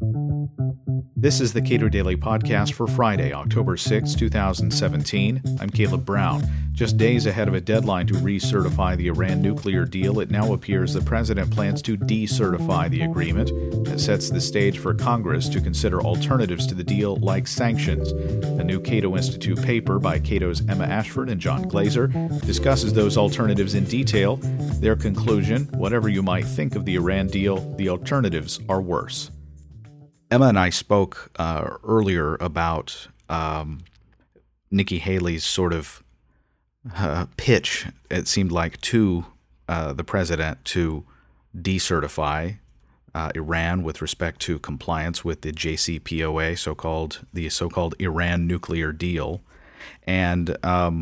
This is the Cato Daily Podcast for Friday, October 6, 2017. I'm Caleb Brown. Just days ahead of a deadline to recertify the Iran nuclear deal, it now appears the president plans to decertify the agreement. That sets the stage for Congress to consider alternatives to the deal like sanctions. A new Cato Institute paper by Cato's Emma Ashford and John Glazer discusses those alternatives in detail. Their conclusion, whatever you might think of the Iran deal, the alternatives are worse. Emma and I spoke earlier about Nikki Haley's sort of pitch, it seemed like, to the president to decertify Iran with respect to compliance with the JCPOA, the so-called Iran nuclear deal. And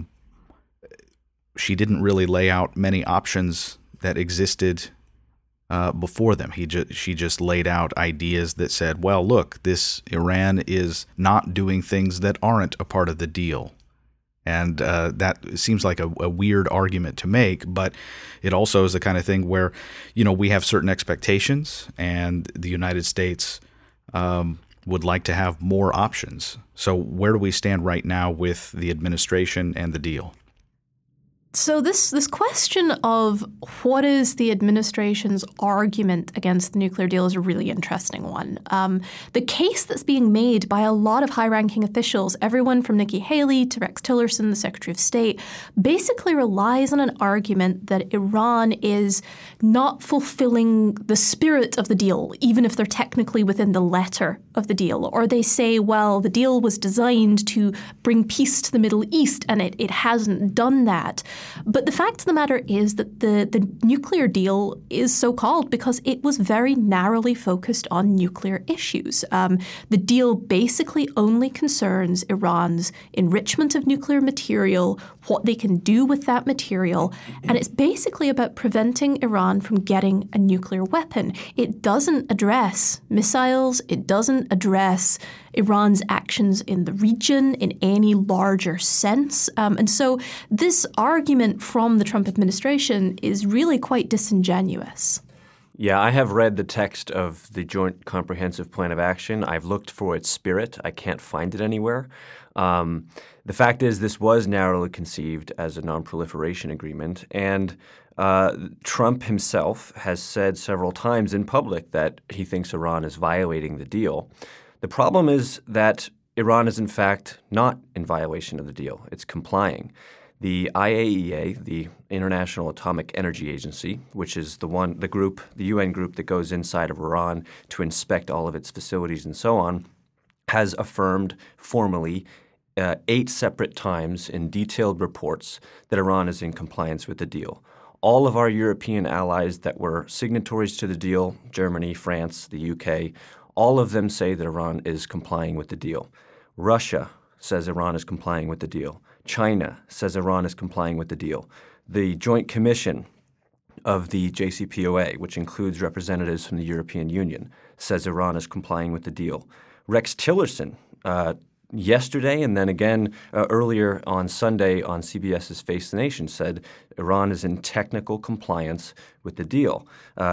she didn't really lay out many options that existed before them. She just laid out ideas that said, well, look, Iran is not doing things that aren't a part of the deal. And that seems like a weird argument to make, but it also is the kind of thing where, we have certain expectations, and the United States would like to have more options. So where do we stand right now with the administration and the deal? So this question of what is the administration's argument against the nuclear deal is a really interesting one. The case that's being made by a lot of high-ranking officials, everyone from Nikki Haley to Rex Tillerson, the Secretary of State, basically relies on an argument that Iran is not fulfilling the spirit of the deal, even if they're technically within the letter of the deal. Or they say, well, the deal was designed to bring peace to the Middle East, and it hasn't done that. But the fact of the matter is that the nuclear deal is so called because it was very narrowly focused on nuclear issues. The deal basically only concerns Iran's enrichment of nuclear material, what they can do with that material, and it's basically about preventing Iran from getting a nuclear weapon. It doesn't address missiles. It doesn't address Iran's actions in the region in any larger sense. And so this argument from the Trump administration is really quite disingenuous. Yeah, I have read the text of the Joint Comprehensive Plan of Action. I've looked for its spirit. I can't find it anywhere. The fact is this was narrowly conceived as a non-proliferation agreement, and Trump himself has said several times in public that he thinks Iran is violating the deal. The problem is that Iran is in fact not in violation of the deal. It's complying. The IAEA, the International Atomic Energy Agency, which is the UN group that goes inside of Iran to inspect all of its facilities and so on, has affirmed formally 8 separate times in detailed reports that Iran is in compliance with the deal. All of our European allies that were signatories to the deal, Germany, France, the UK, all of them say that Iran is complying with the deal. Russia says Iran is complying with the deal. China says Iran is complying with the deal. The Joint Commission of the JCPOA, which includes representatives from the European Union, says Iran is complying with the deal. Rex Tillerson, yesterday and then again earlier on Sunday on CBS's Face the Nation, said Iran is in technical compliance with the deal.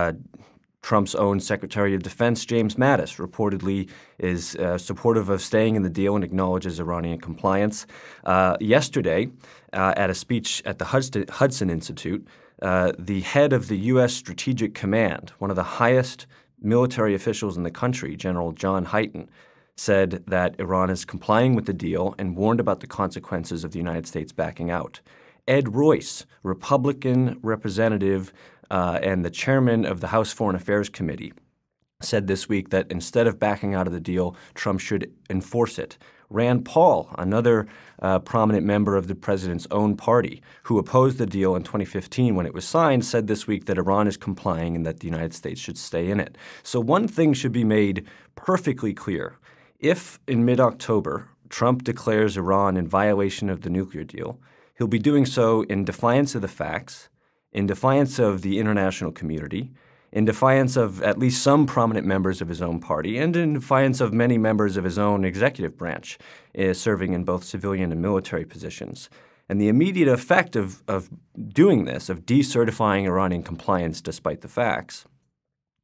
Trump's own Secretary of Defense, James Mattis, reportedly is supportive of staying in the deal and acknowledges Iranian compliance. Yesterday, at a speech at the Hudson Institute, the head of the U.S. Strategic Command, one of the highest military officials in the country, General John Hyten, said that Iran is complying with the deal and warned about the consequences of the United States backing out. Ed Royce, Republican representative and the chairman of the House Foreign Affairs Committee, said this week that instead of backing out of the deal, Trump should enforce it. Rand Paul, another prominent member of the president's own party, who opposed the deal in 2015 when it was signed, said this week that Iran is complying and that the United States should stay in it. So one thing should be made perfectly clear. If in mid-October Trump declares Iran in violation of the nuclear deal, he'll be doing so in defiance of the facts, in defiance of the international community, in defiance of at least some prominent members of his own party, and in defiance of many members of his own executive branch, serving in both civilian and military positions. And the immediate effect of doing this, of decertifying Iranian compliance despite the facts,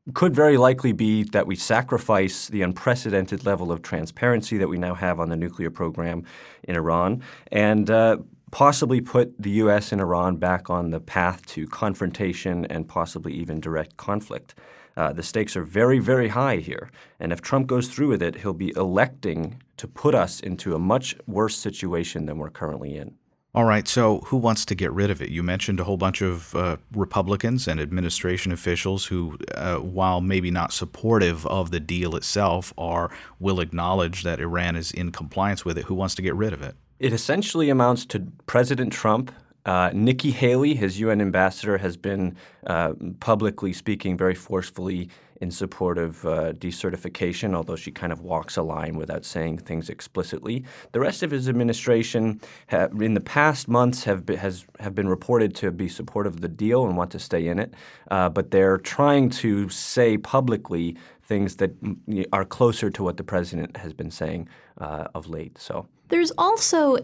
could very likely be that we sacrifice the unprecedented level of transparency that we now have on the nuclear program in Iran and possibly put the U.S. and Iran back on the path to confrontation and possibly even direct conflict. The stakes are very, very high here. And if Trump goes through with it, he'll be electing to put us into a much worse situation than we're currently in. All right, so who wants to get rid of it? You mentioned a whole bunch of Republicans and administration officials who, while maybe not supportive of the deal itself, will acknowledge that Iran is in compliance with it. Who wants to get rid of it? It essentially amounts to President Trump. Nikki Haley, his UN ambassador, has been publicly speaking very forcefully in support of decertification, although she kind of walks a line without saying things explicitly. The rest of his administration in the past months have been reported to be supportive of the deal and want to stay in it, but they're trying to say publicly things that are closer to what the president has been saying of late. So there's also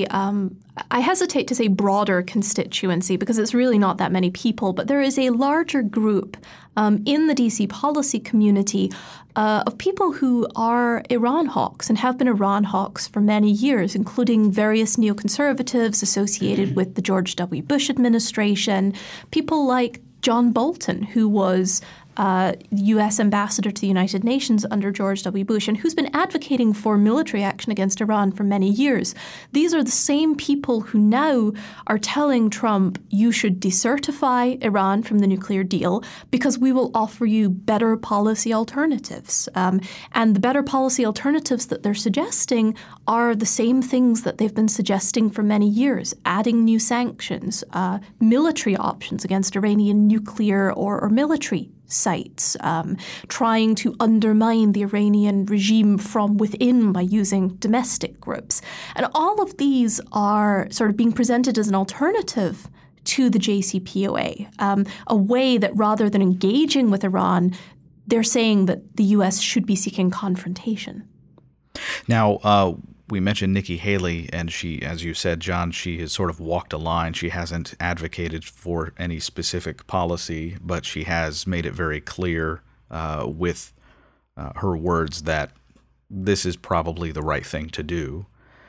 I hesitate to say broader constituency because it's really not that many people, but there is a larger group in the DC policy community of people who are Iran hawks and have been Iran hawks for many years, including various neoconservatives associated with the George W. Bush administration, people like John Bolton, who was U.S. ambassador to the United Nations under George W. Bush and who's been advocating for military action against Iran for many years. These are the same people who now are telling Trump, you should decertify Iran from the nuclear deal because we will offer you better policy alternatives. And the better policy alternatives that they're suggesting are the same things that they've been suggesting for many years, adding new sanctions, military options against Iranian nuclear or military sites, trying to undermine the Iranian regime from within by using domestic groups. And all of these are sort of being presented as an alternative to the JCPOA, a way that rather than engaging with Iran, they're saying that the U.S. should be seeking confrontation. Now, we mentioned Nikki Haley, and she, as you said, John, she has sort of walked a line. She hasn't advocated for any specific policy, but she has made it very clear with her words that this is probably the right thing to do.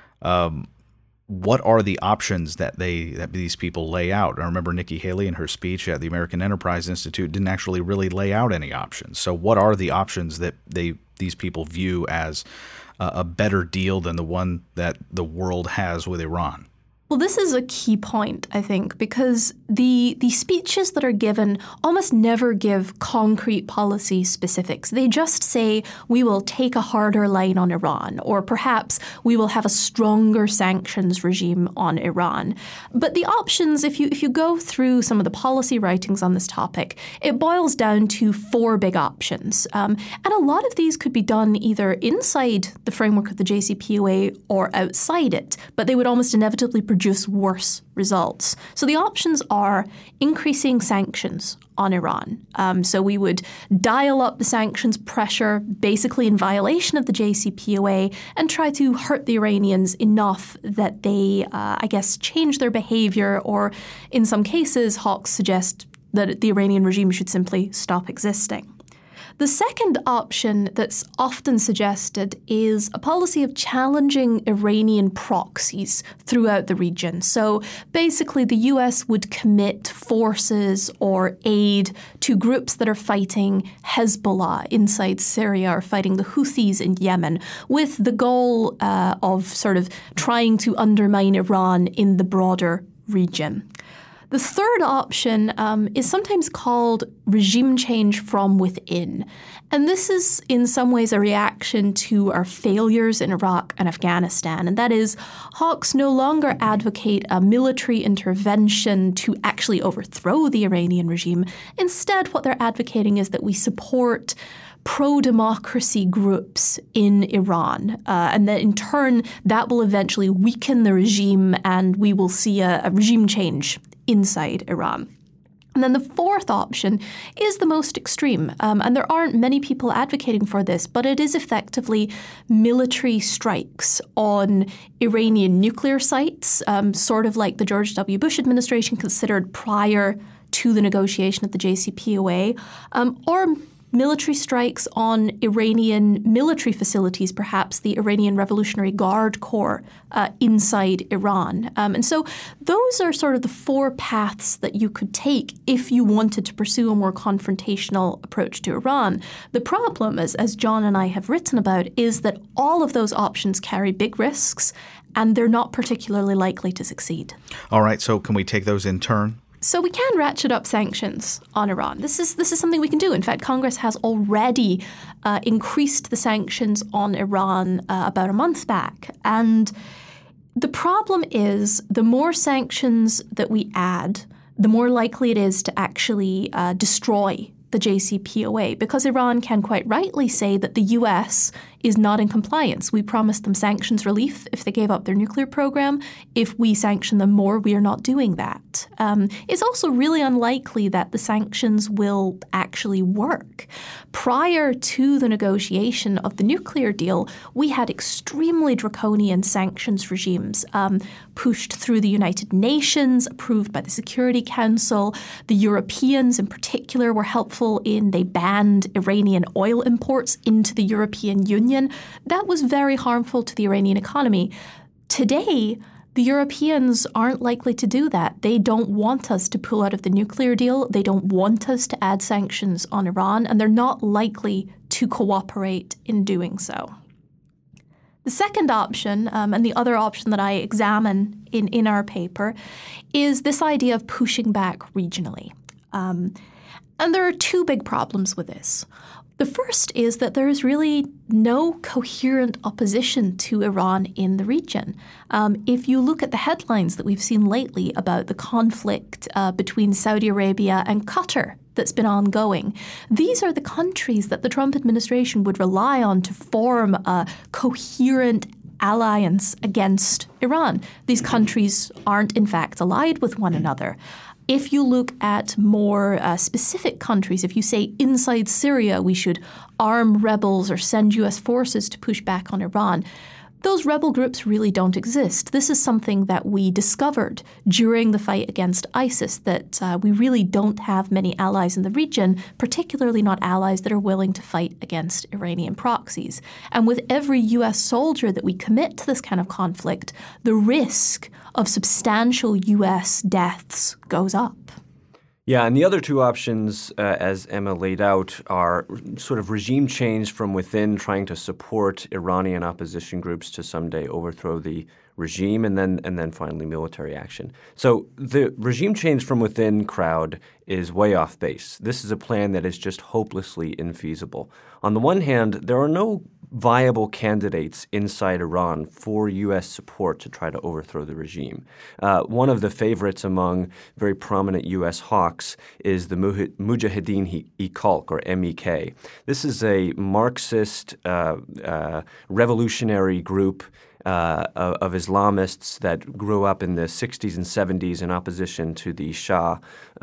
What are the options that these people lay out? I remember Nikki Haley in her speech at the American Enterprise Institute didn't actually really lay out any options. So what are the options that these people view as a better deal than the one that the world has with Iran? Well, this is a key point, I think, because the speeches that are given almost never give concrete policy specifics. They just say, we will take a harder line on Iran, or perhaps we will have a stronger sanctions regime on Iran. But the options, if you go through some of the policy writings on this topic, it boils down to four big options. And a lot of these could be done either inside the framework of the JCPOA or outside it, but they would almost inevitably produce worse results. So the options are increasing sanctions on Iran. So we would dial up the sanctions pressure basically in violation of the JCPOA and try to hurt the Iranians enough that they, change their behavior, or in some cases, hawks suggest that the Iranian regime should simply stop existing. The second option that's often suggested is a policy of challenging Iranian proxies throughout the region. So basically, the U.S. would commit forces or aid to groups that are fighting Hezbollah inside Syria or fighting the Houthis in Yemen, with the goal of sort of trying to undermine Iran in the broader region. The third option is sometimes called regime change from within. And this is in some ways a reaction to our failures in Iraq and Afghanistan. And that is, hawks no longer advocate a military intervention to actually overthrow the Iranian regime. Instead, what they're advocating is that we support pro-democracy groups in Iran, and that in turn, that will eventually weaken the regime and we will see a regime change inside Iran. And then the fourth option is the most extreme, and there aren't many people advocating for this, but it is effectively military strikes on Iranian nuclear sites, sort of like the George W. Bush administration considered prior to the negotiation of the JCPOA, or military strikes on Iranian military facilities, perhaps the Iranian Revolutionary Guard Corps inside Iran. And so those are sort of the four paths that you could take if you wanted to pursue a more confrontational approach to Iran. The problem, as John and I have written about, is that all of those options carry big risks, and they're not particularly likely to succeed. All right, so can we take those in turn? So we can ratchet up sanctions on Iran. This is something we can do. In fact, Congress has already increased the sanctions on Iran about a month back. And the problem is the more sanctions that we add, the more likely it is to actually destroy the JCPOA, because Iran can quite rightly say that the U.S. is not in compliance. We promised them sanctions relief if they gave up their nuclear program. If we sanction them more, we are not doing that. It's also really unlikely that the sanctions will actually work. Prior to the negotiation of the nuclear deal, we had extremely draconian sanctions regimes pushed through the United Nations, approved by the Security Council. The Europeans in particular were helpful they banned Iranian oil imports into the European Union. That was very harmful to the Iranian economy. Today, the Europeans aren't likely to do that. They don't want us to pull out of the nuclear deal. They don't want us to add sanctions on Iran, and they're not likely to cooperate in doing so. The second option, and the other option that I examine in our paper, is this idea of pushing back regionally. And there are two big problems with this. The first is that there is really no coherent opposition to Iran in the region. If you look at the headlines that we've seen lately about the conflict between Saudi Arabia and Qatar that's been ongoing, these are the countries that the Trump administration would rely on to form a coherent alliance against Iran. These countries aren't, in fact, allied with one another. If you look at more specific countries, if you say inside Syria we should arm rebels or send U.S. forces to push back on Iran, those rebel groups really don't exist. This is something that we discovered during the fight against ISIS, that we really don't have many allies in the region, particularly not allies that are willing to fight against Iranian proxies. And with every U.S. soldier that we commit to this kind of conflict, the risk of substantial U.S. deaths goes up. Yeah, and the other two options, as Emma laid out, are sort of regime change from within, trying to support Iranian opposition groups to someday overthrow the regime, and then finally military action. So the regime change from within crowd is way off base. This is a plan that is just hopelessly infeasible. On the one hand, there are no viable candidates inside Iran for U.S. support to try to overthrow the regime. One of the favorites among very prominent U.S. hawks is the Mujahideen-e-Khalq, or MEK. This is a Marxist revolutionary group of Islamists that grew up in the 60s and 70s in opposition to the Shah,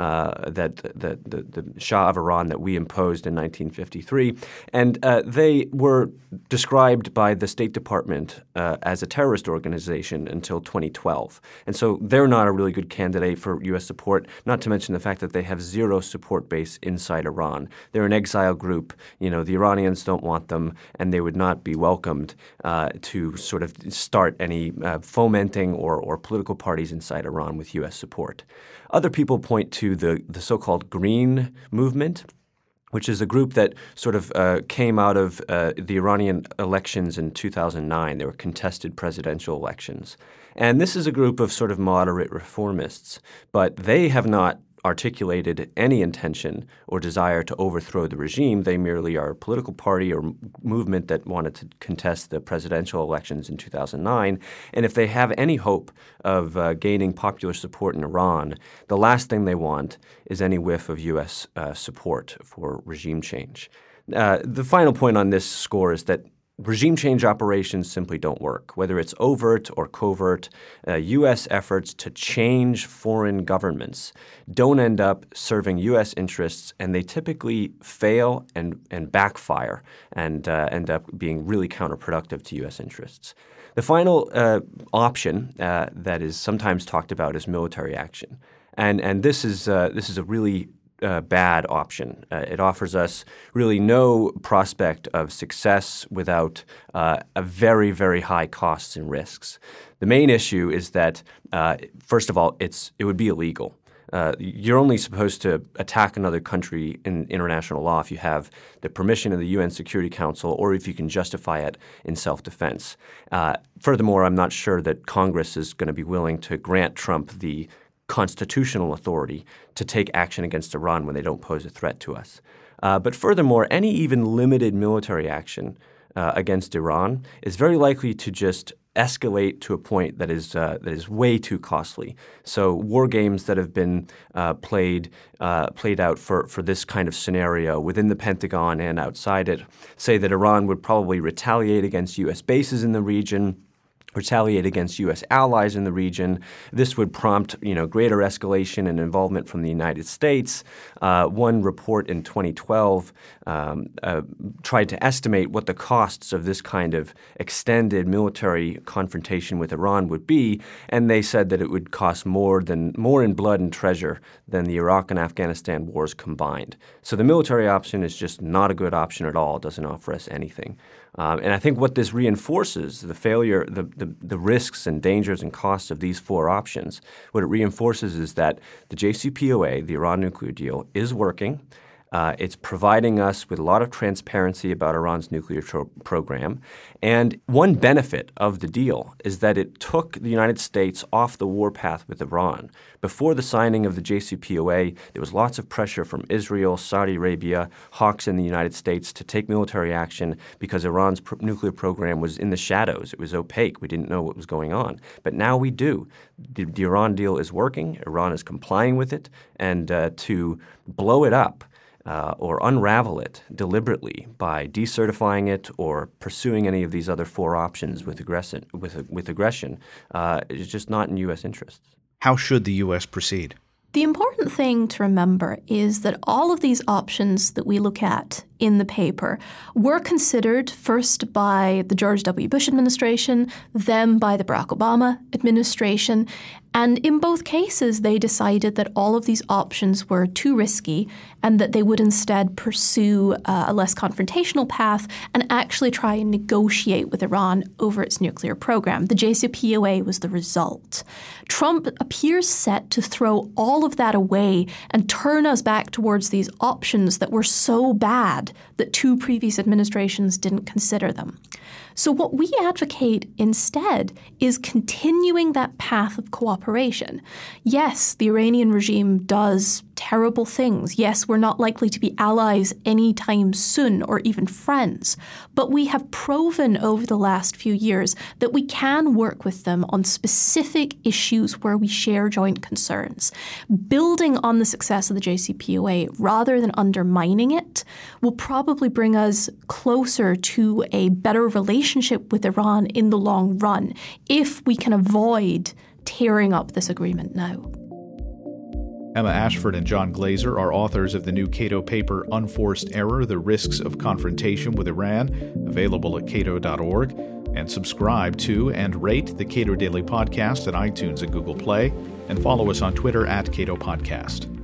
the Shah of Iran that we imposed in 1953. And they were described by the State Department as a terrorist organization until 2012. And so they're not a really good candidate for U.S. support, not to mention the fact that they have zero support base inside Iran. They're an exile group. You know, the Iranians don't want them, and they would not be welcomed to sort of start any fomenting or political parties inside Iran with U.S. support. Other people point to the so-called Green Movement, which is a group that sort of came out of the Iranian elections in 2009. They were contested presidential elections. And this is a group of sort of moderate reformists, but they have not articulated any intention or desire to overthrow the regime. They merely are a political party or movement that wanted to contest the presidential elections in 2009. And if they have any hope of gaining popular support in Iran, the last thing they want is any whiff of U.S. support for regime change. The final point on this score is that regime change operations simply don't work. Whether it's overt or covert, U.S. efforts to change foreign governments don't end up serving U.S. interests, and they typically fail and backfire and end up being really counterproductive to U.S. interests. The final option that is sometimes talked about is military action. And this is a really bad option. It offers us really no prospect of success without a very, very high costs and risks. The main issue is that, first of all, it would be illegal. You're only supposed to attack another country in international law if you have the permission of the UN Security Council or if you can justify it in self-defense. Furthermore, I'm not sure that Congress is going to be willing to grant Trump the constitutional authority to take action against Iran when they don't pose a threat to us. But furthermore, any even limited military action against Iran is very likely to just escalate to a point that is way too costly. So war games that have been played out for this kind of scenario within the Pentagon and outside it say that Iran would probably retaliate against U.S. bases in the region, retaliate against U.S. allies in the region. This would prompt, greater escalation and involvement from the United States. One report in 2012 tried to estimate what the costs of this kind of extended military confrontation with Iran would be, and they said that it would cost more in blood and treasure than the Iraq and Afghanistan wars combined. So the military option is just not a good option at all. It doesn't offer us anything. And I think what this reinforces, the failure, the risks and dangers and costs of these four options, what it reinforces is that the JCPOA, the Iran nuclear deal, is working. It's providing us with a lot of transparency about Iran's nuclear program. And one benefit of the deal is that it took the United States off the warpath with Iran. Before the signing of the JCPOA, there was lots of pressure from Israel, Saudi Arabia, hawks in the United States to take military action because Iran's nuclear program was in the shadows. It was opaque. We didn't know what was going on. But now we do. The Iran deal is working. Iran is complying with it. And to blow it up or unravel it deliberately by decertifying it or pursuing any of these other four options with aggression is just not in U.S. interests. How should the U.S. proceed? The important thing to remember is that all of these options that we look at in the paper were considered first by the George W. Bush administration, then by the Barack Obama administration. And in both cases, they decided that all of these options were too risky and that they would instead pursue a less confrontational path and actually try and negotiate with Iran over its nuclear program. The JCPOA was the result. Trump appears set to throw all of that away and turn us back towards these options that were so bad that two previous administrations didn't consider them. So what we advocate instead is continuing that path of cooperation. Yes, the Iranian regime does terrible things. Yes, we're not likely to be allies anytime soon or even friends. But we have proven over the last few years that we can work with them on specific issues where we share joint concerns. Building on the success of the JCPOA rather than undermining it will probably bring us closer to a better relationship with Iran in the long run if we can avoid tearing up this agreement now. Emma Ashford and John Glazer are authors of the new Cato paper, Unforced Error, The Risks of Confrontation with Iran, available at cato.org. And subscribe to and rate the Cato Daily Podcast at iTunes and Google Play, and follow us on Twitter at Cato Podcast.